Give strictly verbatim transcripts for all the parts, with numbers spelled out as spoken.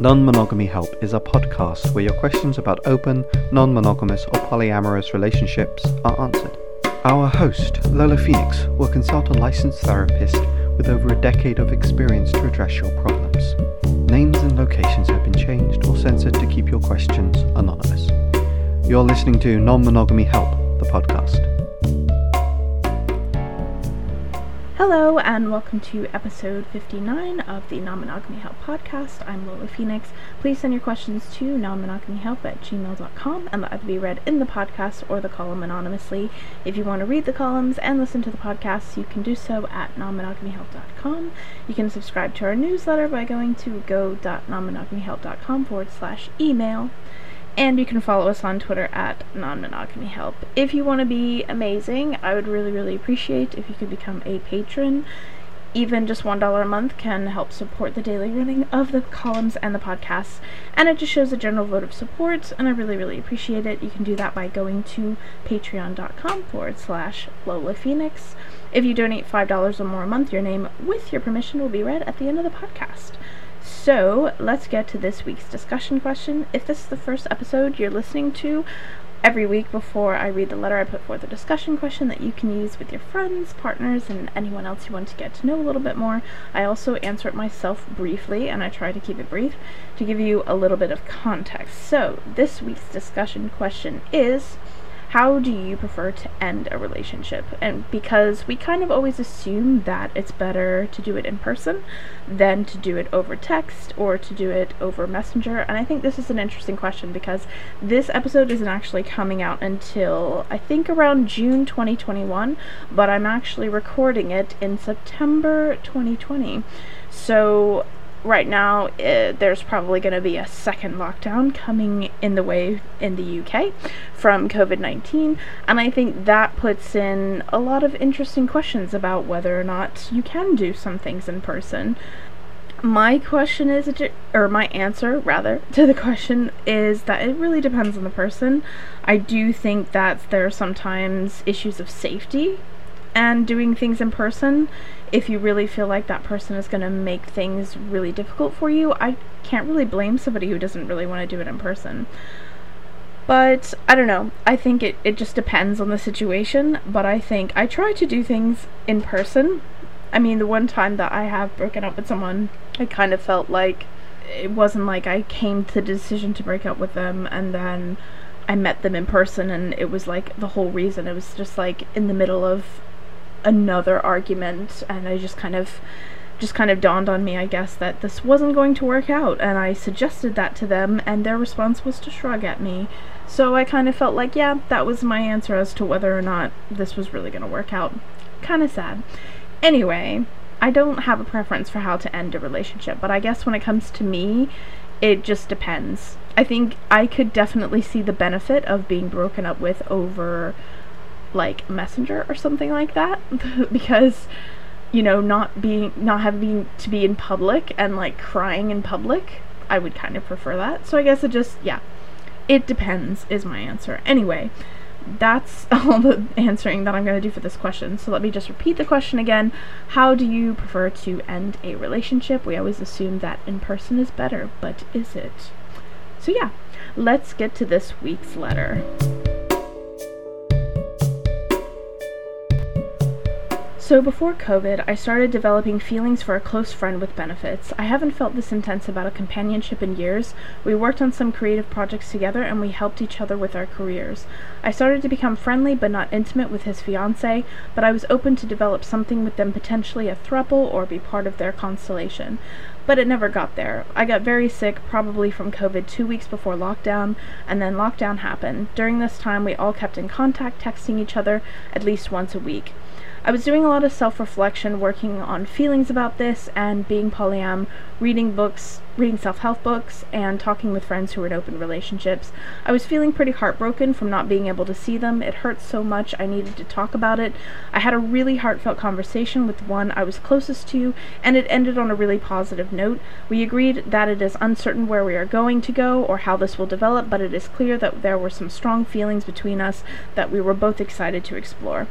Non-Monogamy Help is a podcast where your questions about open, non-monogamous or polyamorous relationships are answered. Our host, Lola Phoenix, will consult a licensed therapist with over a decade of experience to address your problems. Names and locations have been changed or censored to keep your questions anonymous. You're listening to Non-Monogamy Help, the podcast. Hello and welcome to episode fifty-nine of the Non-Monogamy Help podcast. I'm Lola Phoenix. Please send your questions to non-monogamyhelp at gmail dot com and they'll either be read in the podcast or the column anonymously. If you want to read the columns and listen to the podcasts, you can do so at non monogamy help dot com. You can subscribe to our newsletter by going to go dot non monogamy help dot com forward slash email. And you can follow us on Twitter at non-monogamyhelp. If you want to be amazing, I would really, really appreciate if you could become a patron. Even just one dollar a month can help support the daily running of the columns and the podcasts. And it just shows a general vote of support, and I really, really appreciate it. You can do that by going to patreon dot com forward slash Lola Phoenix. If you donate five dollars or more a month, your name, with your permission, will be read at the end of the podcast. So, let's get to this week's discussion question. If this is the first episode you're listening to, every week before I read the letter, I put forth a discussion question that you can use with your friends, partners, and anyone else you want to get to know a little bit more. I also answer it myself briefly, and I try to keep it brief to give you a little bit of context. So, this week's discussion question is, how do you prefer to end a relationship? And because we kind of always assume that it's better to do it in person than to do it over text or to do it over Messenger. And I think this is an interesting question because this episode isn't actually coming out until I think around June twenty twenty-one, but I'm actually recording it in September twenty twenty. So right now, uh, there's probably going to be a second lockdown coming in the way in the U K from covid nineteen, and I think that puts in a lot of interesting questions about whether or not you can do some things in person. My question is, or my answer, rather, to the question is that it really depends on the person. I do think that there are sometimes issues of safety and doing things in person. If you really feel like that person is going to make things really difficult for you, I can't really blame somebody who doesn't really want to do it in person. But, I don't know, I think it, it just depends on the situation, but I think I try to do things in person. I mean, the one time that I have broken up with someone, I kind of felt like it wasn't like I came to the decision to break up with them and then I met them in person and it was like the whole reason. It was just like in the middle of another argument, and I just kind of just kind of dawned on me, I guess, that this wasn't going to work out, and I suggested that to them and their response was to shrug at me. So I kind of felt like, yeah, that was my answer as to whether or not this was really going to work out. Kind of sad. Anyway, I don't have a preference for how to end a relationship, but I guess when it comes to me, it just depends. I think I could definitely see the benefit of being broken up with over like Messenger or something like that because, you know, not being not having to be in public and like crying in public, I would kind of prefer that. So I guess it just, yeah, it depends is my answer. Anyway, that's all the answering that I'm going to do for this question. So let me just repeat the question again. How do you prefer to end a relationship? We always assume that in person is better, but is it? So yeah, let's get to this week's letter. So before COVID, I started developing feelings for a close friend with benefits. I haven't felt this intense about a companionship in years. We worked on some creative projects together and we helped each other with our careers. I started to become friendly but not intimate with his fiancée, but I was open to develop something with them, potentially a throuple or be part of their constellation. But it never got there. I got very sick, probably from COVID, two weeks before lockdown, and then lockdown happened. During this time, we all kept in contact, texting each other at least once a week. I was doing a lot of self-reflection, working on feelings about this, and being polyam, reading books, reading self-help books, and talking with friends who were in open relationships. I was feeling pretty heartbroken from not being able to see them. It hurt so much I needed to talk about it. I had a really heartfelt conversation with one I was closest to, and it ended on a really positive note. We agreed that it is uncertain where we are going to go or how this will develop, but it is clear that there were some strong feelings between us that we were both excited to explore.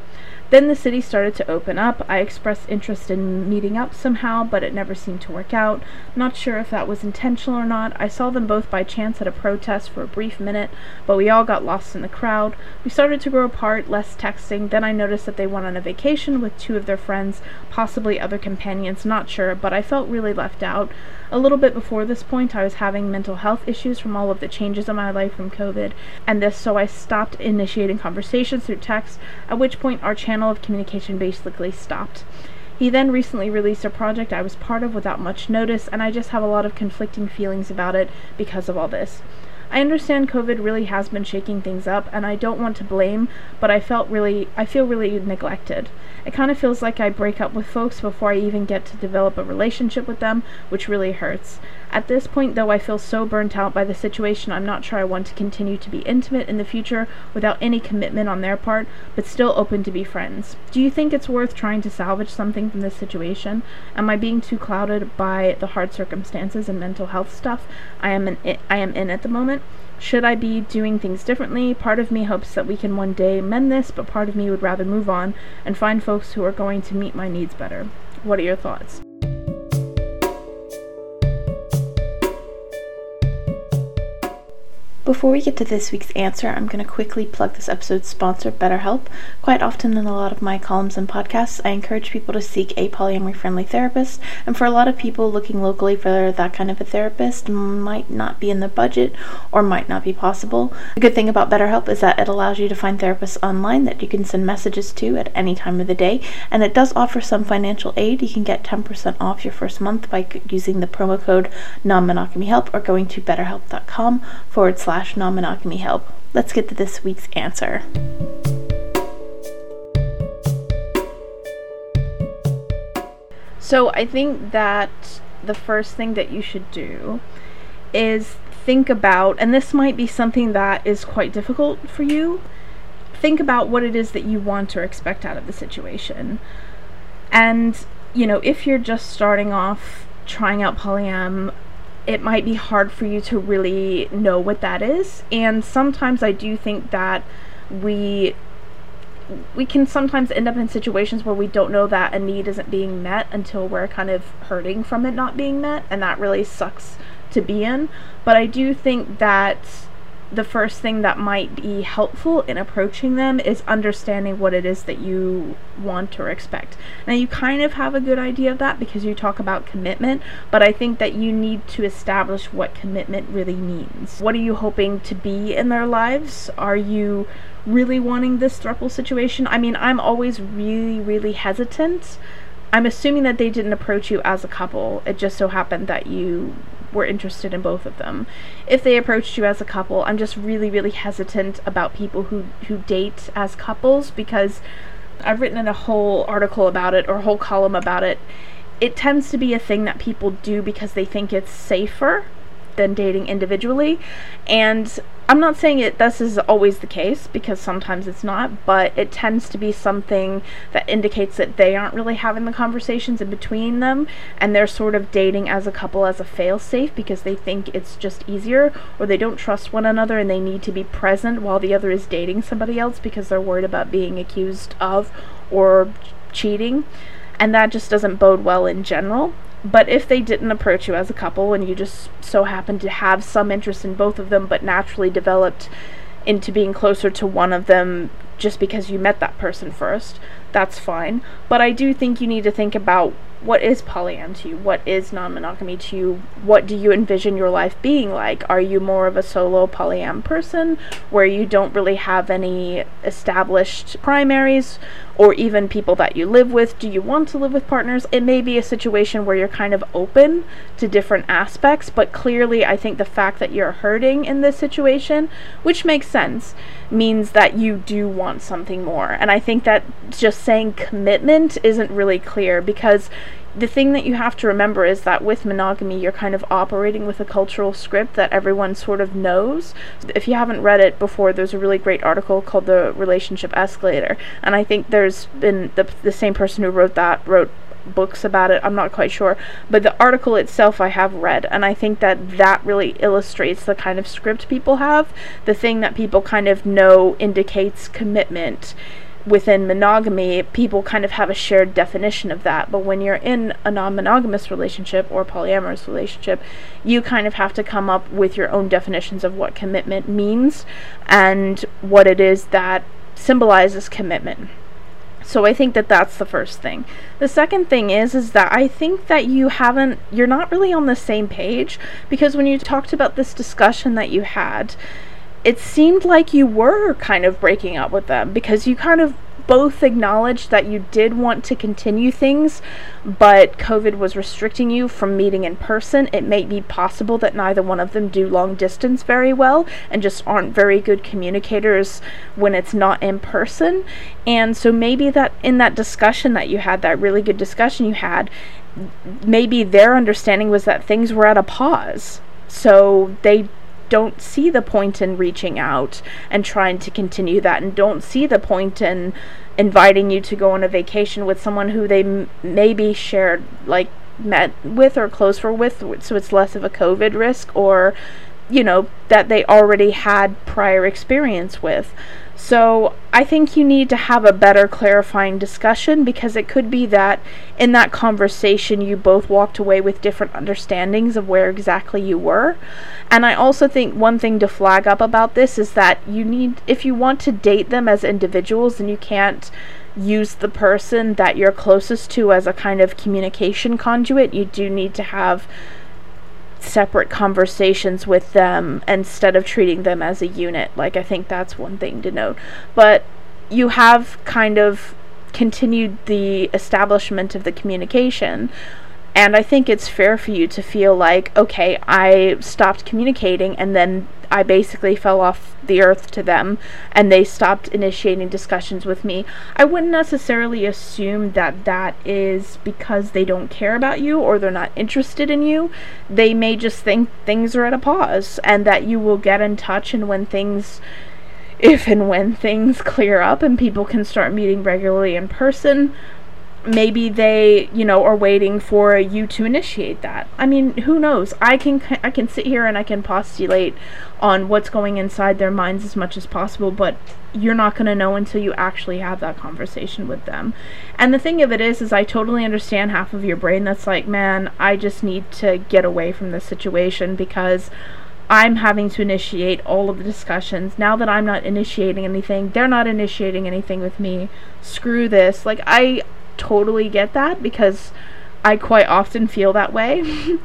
Then the city started to open up. I expressed interest in meeting up somehow, but it never seemed to work out. Not sure if that was intentional or not. I saw them both by chance at a protest for a brief minute, but we all got lost in the crowd. We started to grow apart, less texting. Then I noticed that they went on a vacation with two of their friends, possibly other companions, not sure, but I felt really left out. A little bit before this point, I was having mental health issues from all of the changes in my life from COVID and this, so I stopped initiating conversations through text, at which point our channel of communication basically stopped. He then recently released a project I was part of without much notice, and I just have a lot of conflicting feelings about it because of all this. I understand COVID really has been shaking things up, and I don't want to blame, but I felt really, I feel really neglected. It kind of feels like I break up with folks before I even get to develop a relationship with them, which really hurts. At this point, though, I feel so burnt out by the situation, I'm not sure I want to continue to be intimate in the future without any commitment on their part, but still open to be friends. Do you think it's worth trying to salvage something from this situation? Am I being too clouded by the hard circumstances and mental health stuff I am in, I am in at the moment? Should I be doing things differently? Part of me hopes that we can one day mend this, but part of me would rather move on and find folks who are going to meet my needs better. What are your thoughts? Before we get to this week's answer, I'm going to quickly plug this episode's sponsor, BetterHelp. Quite often in a lot of my columns and podcasts, I encourage people to seek a polyamory-friendly therapist, and for a lot of people, looking locally for that kind of a therapist might not be in the budget or might not be possible. The good thing about BetterHelp is that it allows you to find therapists online that you can send messages to at any time of the day, and it does offer some financial aid. You can get ten percent off your first month by using the promo code non-monogamy help or going to betterhelp.com forward slash non-monogamy help. Let's get to this week's answer. So I think that the first thing that you should do is think about, and this might be something that is quite difficult for you, think about what it is that you want or expect out of the situation. And, you know, if you're just starting off trying out polyam, it might be hard for you to really know what that is. And sometimes I do think that we we can sometimes end up in situations where we don't know that a need isn't being met until we're kind of hurting from it not being met, and that really sucks to be in. But I do think that the first thing that might be helpful in approaching them is understanding what it is that you want or expect. Now, you kind of have a good idea of that because you talk about commitment, but I think that you need to establish what commitment really means. What are you hoping to be in their lives? Are you really wanting this throuple situation? I mean, I'm always really, really hesitant. I'm assuming that they didn't approach you as a couple. It just so happened that you were interested in both of them. If they approached you as a couple, I'm just really, really hesitant about people who, who date as couples, because I've written in a whole article about it, or a whole column about it. It tends to be a thing that people do because they think it's safer than dating individually, and I'm not saying it this is always the case, because sometimes it's not, but it tends to be something that indicates that they aren't really having the conversations in between them, and they're sort of dating as a couple as a fail-safe because they think it's just easier, or they don't trust one another and they need to be present while the other is dating somebody else because they're worried about being accused of or cheating, and that just doesn't bode well in general. But if they didn't approach you as a couple and you just so happened to have some interest in both of them but naturally developed into being closer to one of them just because you met that person first, that's fine. But I do think you need to think about, what is polyam to you? What is non-monogamy to you? What do you envision your life being like? Are you more of a solo polyam person where you don't really have any established primaries or even people that you live with? Do you want to live with partners? It may be a situation where you're kind of open to different aspects, but clearly I think the fact that you're hurting in this situation, which makes sense, means that you do want something more. And I think that just saying commitment isn't really clear, because the thing that you have to remember is that with monogamy, you're kind of operating with a cultural script that everyone sort of knows. If you haven't read it before, there's a really great article called The Relationship Escalator, and I think there's been the, the same person who wrote that wrote books about it. I'm not quite sure, but the article itself I have read, and I think that that really illustrates the kind of script people have. The thing that people kind of know indicates commitment within monogamy, people kind of have a shared definition of that. But when you're in a non-monogamous relationship or polyamorous relationship, you kind of have to come up with your own definitions of what commitment means and what it is that symbolizes commitment. So I think that that's the first thing. The second thing is, is that I think that you haven't, you're not really on the same page, because when you talked about this discussion that you had, it seemed like you were kind of breaking up with them, because you kind of both acknowledged that you did want to continue things, but COVID was restricting you from meeting in person. It may be possible that neither one of them do long distance very well and just aren't very good communicators when it's not in person. And so maybe that in that discussion that you had, that really good discussion you had, maybe their understanding was that things were at a pause. So they don't see the point in reaching out and trying to continue that, and don't see the point in inviting you to go on a vacation with someone who they m- maybe shared, like, met with or close were with, so it's less of a COVID risk, or, you know, that they already had prior experience with. So I think you need to have a better clarifying discussion, because it could be that in that conversation you both walked away with different understandings of where exactly you were. And I also think one thing to flag up about this is that you need, if you want to date them as individuals, then you can't use the person that you're closest to as a kind of communication conduit. You do need to have separate conversations with them instead of treating them as a unit. Like, I think that's one thing to note. But you have kind of continued the establishment of the communication, and I think it's fair for you to feel like, okay, I stopped communicating and then I basically fell off the earth to them and they stopped initiating discussions with me. I wouldn't necessarily assume that that is because they don't care about you or they're not interested in you. They may just think things are at a pause, and that you will get in touch, and when things, if and when things clear up and people can start meeting regularly in person, maybe they, you know, are waiting for you to initiate that. I mean, who knows? I can I can sit here and I can postulate on what's going inside their minds as much as possible, but you're not going to know until you actually have that conversation with them. And the thing of it is, is I totally understand half of your brain that's like, man, I just need to get away from this situation because I'm having to initiate all of the discussions. Now that I'm not initiating anything, they're not initiating anything with me. Screw this. Like, I totally get that, because I quite often feel that way.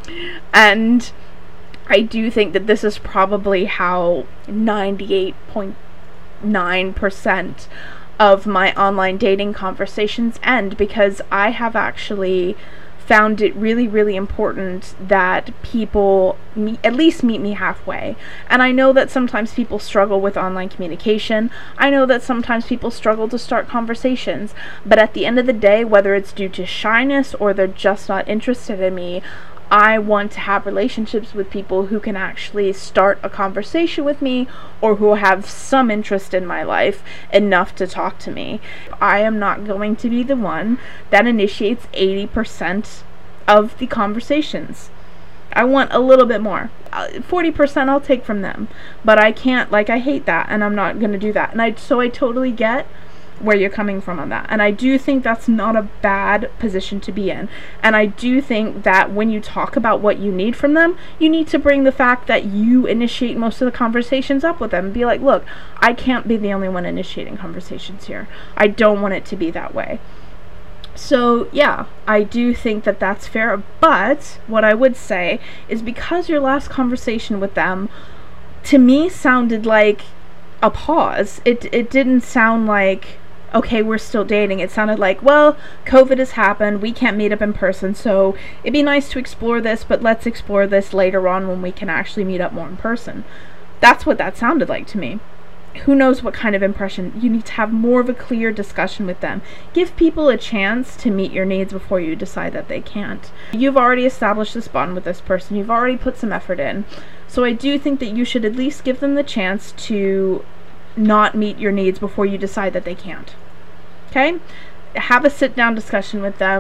And I do think that this is probably how ninety-eight point nine percent of my online dating conversations end, because I have actually found it really, really important that people meet, at least meet me halfway. And I know that sometimes people struggle with online communication. I know that sometimes people struggle to start conversations. But at the end of the day, whether it's due to shyness or they're just not interested in me, I want to have relationships with people who can actually start a conversation with me, or who have some interest in my life enough to talk to me. I am not going to be the one that initiates eighty percent of the conversations. I want a little bit more. forty percent I'll take from them. But I can't, like, I hate that, and I'm not going to do that. And I so I totally get where you're coming from on that. And I do think that's not a bad position to be in. And I do think that when you talk about what you need from them, you need to bring the fact that you initiate most of the conversations up with them and be like, look, I can't be the only one initiating conversations here. I don't want it to be that way. So yeah, I do think that that's fair. But what I would say is, because your last conversation with them to me sounded like a pause, it it didn't sound like, okay, we're still dating. It sounded like, well, COVID has happened, we can't meet up in person, so it'd be nice to explore this, but let's explore this later on when we can actually meet up more in person. That's what that sounded like to me. Who knows what kind of impression? You need to have more of a clear discussion with them. Give people a chance to meet your needs before you decide that they can't. You've already established this bond with this person. You've already put some effort in. So I do think that you should at least give them the chance to not meet your needs before you decide that they can't. Okay? Have a sit-down discussion with them.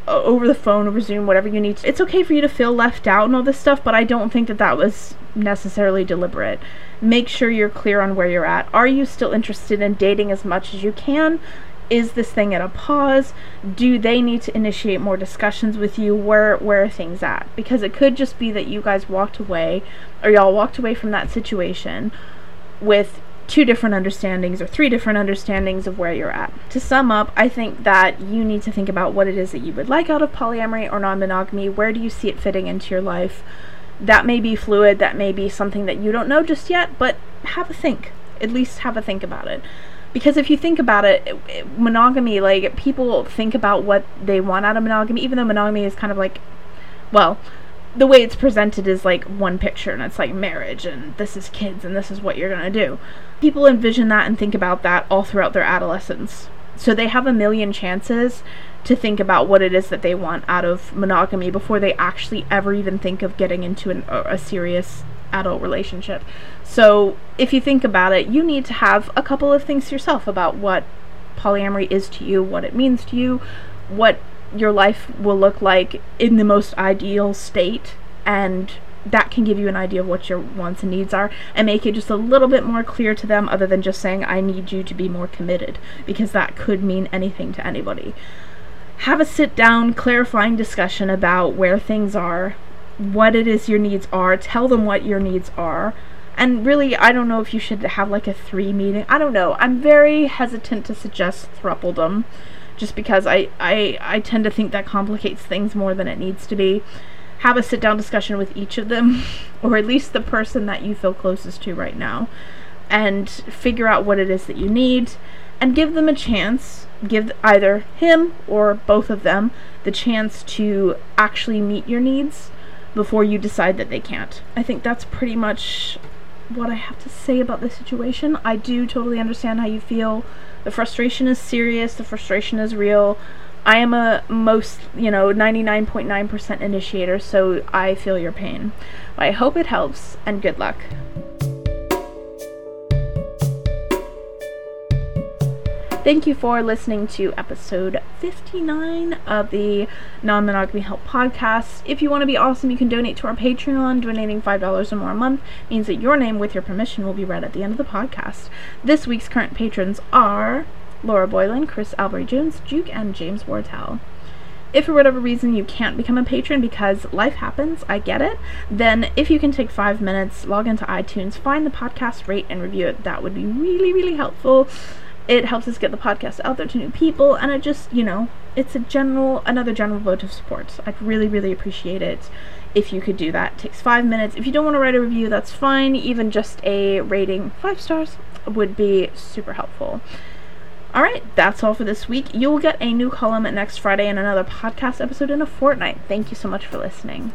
over the phone, over Zoom, whatever you need to. It's okay for you to feel left out and all this stuff, but I don't think that that was necessarily deliberate. Make sure you're clear on where you're at. Are you still interested in dating as much as you can? Is this thing at a pause? Do they need to initiate more discussions with you? Where where are things at? Because it could just be that you guys walked away, or y'all walked away from that situation with two different understandings or three different understandings of where you're at. To sum up, I think that you need to think about what it is that you would like out of polyamory or non-monogamy. Where do you see it fitting into your life? That may be fluid, that may be something that you don't know just yet, but have a think. At least have a think about it. Because if you think about it, it, it, monogamy, like, people think about what they want out of monogamy, even though monogamy is kind of like, well, the way it's presented is like one picture, and it's like marriage, and this is kids, and this is what you're gonna do. People envision that and think about that all throughout their adolescence. So they have a million chances to think about what it is that they want out of monogamy before they actually ever even think of getting into an, a serious adult relationship. So if you think about it, you need to have a couple of things yourself about what polyamory is to you, what it means to you, what your life will look like in the most ideal state, and that can give you an idea of what your wants and needs are and make it just a little bit more clear to them, other than just saying, I need you to be more committed, because that could mean anything to anybody. Have a sit down, clarifying discussion about where things are, what it is your needs are, tell them what your needs are. And really, I don't know if you should have like a three meeting. I don't know. I'm very hesitant to suggest thruppledom, just because I, I, I tend to think that complicates things more than it needs to be. Have a sit down discussion with each of them, or at least the person that you feel closest to right now, and figure out what it is that you need, and give them a chance, give either him or both of them the chance to actually meet your needs before you decide that they can't. I think that's pretty much what I have to say about this situation. I do totally understand how you feel. The frustration is serious, the frustration is real. I am a most, you know, ninety-nine point nine percent initiator, so I feel your pain. I hope it helps, and good luck. Thank you for listening to episode fifty-nine of the Non-Monogamy Help podcast. If you want to be awesome, you can donate to our Patreon. Donating five dollars or more a month means that your name, with your permission, will be read at the end of the podcast. This week's current patrons are Laura Boylan, Chris Albury-Jones, Juke, and James Wartell. If for whatever reason you can't become a patron because life happens, I get it, then if you can take five minutes, log into iTunes, find the podcast, rate, and review it, that would be really, really helpful. It helps us get the podcast out there to new people, and it just, you know, it's a general, another general vote of support. I'd really, really appreciate it if you could do that. It takes five minutes. If you don't want to write a review, that's fine. Even just a rating, five stars, would be super helpful. Alright, that's all for this week. You will get a new column next Friday and another podcast episode in a fortnight. Thank you so much for listening.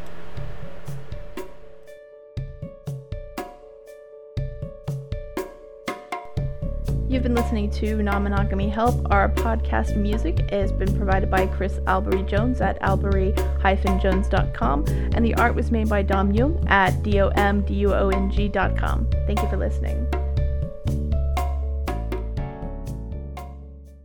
You've been listening to Non-Monogamy Help. Our podcast music has been provided by Chris Albury-Jones at albury dash jones dot com, and the art was made by Dom Jung at D O M D U O N G dot com. Thank you for listening.